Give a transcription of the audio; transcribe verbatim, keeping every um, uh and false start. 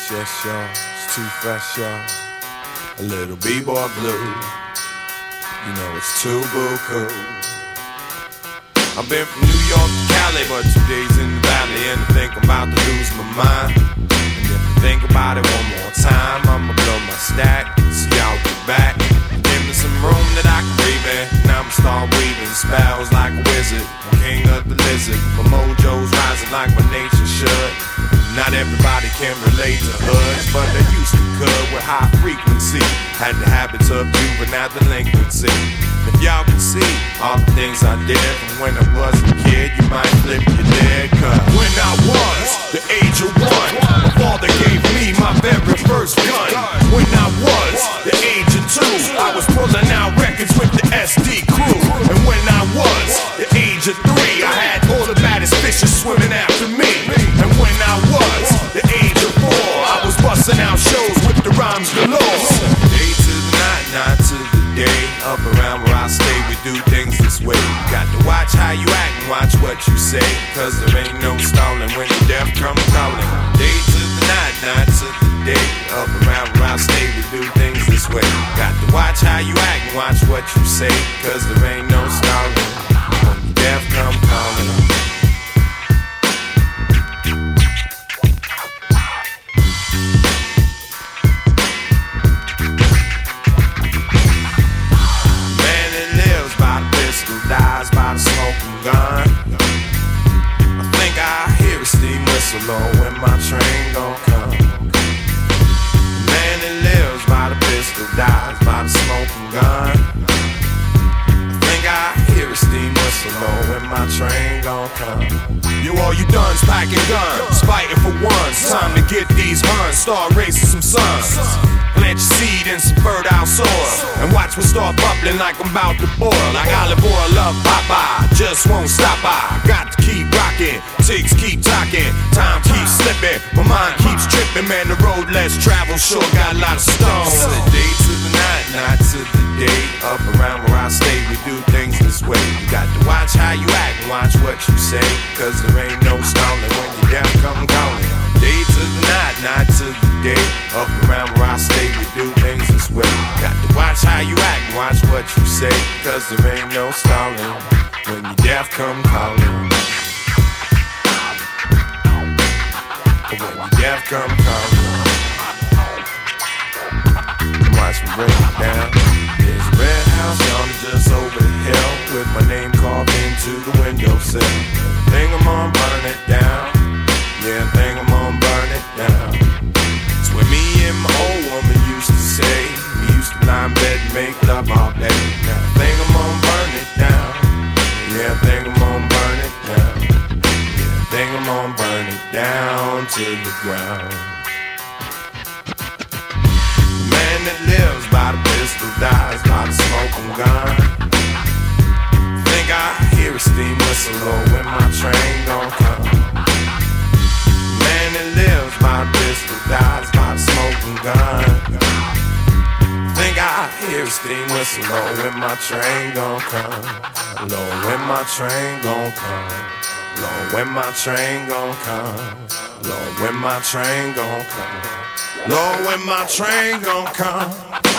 Yes, yes, y'all. It's too fresh, y'all. A little B-boy blue. You know it's too boo cool. I've been from New York to Cali, but two days in the valley, and I think I'm about to lose my mind. And if I think about it one more time, I'ma blow my stack. See y'all get back. Give me some room that I can breathe in. Now I'ma start weaving spells like a wizard. I'm king of the lizard. My mojo's rising like my nature should. Not everybody can relate to hoods, but they used to could with high frequency. Had the habits of juvenile delinquency. If y'all can see all the things I did from when I was a kid, you might flip your lid. Cause when I was the age of one, my father gave me my very first gun. When I was the age of two, I was pulling out records with the S D crew. And when I was the age of three, I had all the baddest fishes swimming after me. And when I was the age of four, I was busting out shows with the rhymes galore. Day to the night, night to the day. Up around where I stay, we do things this way. Got to watch how you act and watch what you say, cause there ain't no stalling when the death come calling. Day to the night, night to the day. Up around where I stay, we do things this way. Got to watch how you act and watch what you say, cause there ain't no stalling when the death come calling. Dies by the smoking gun. I think I hear a steam whistle on when my train gon' come. The man that lives by the pistol dies by the smoking gun. I think I hear a steam whistle on when my train gon' come. You all you done's packing guns, fighting for ones. Time to get these huns, start raising some sons. Plant your seed in some fertile soil, and watch me start bubbling like I'm about to boil. Like olive oil, love Popeye, just won't stop. I got to keep rocking, ticks keep talking, time keeps slipping, my mind keeps tripping. Man, the road less traveled, sure got a lot of stones. Day to the night, night to the day. Up around where I stay, we do things this way. You got to watch how you act and watch what you say, cause there ain't no stalling when your death come calling. Day to the night, night to the day. Up around where I stay, we do things this way. Got to watch how you act and watch what you say, cause there ain't no stalling when your death come calling. When your death come calling. Watch me break it down. There's a red house yonder just over the hill, with my name carved into the windowsill. Think I'm gonna burn it down. Yeah, I think I'm gonna burn it down. It's what me and my old woman used to say. We used to lie in bed and make love all day. Now I think I'm gonna burn it down. Yeah, I think I'm gonna burn it down. Yeah, I think I'm gonna burn it down to the ground. The man that lives by the pistol dies by the smoking gun. Think I hear a steam whistle or when my train gon' come. That lives by the pistol dies by the smoking gun. Think I hear a steam whistle, Lord, when my train gon' come. Lord, when my train gon' come. Lord, when my train gon' come. Lord, when my train gon' come. Lord, when my train gon' come.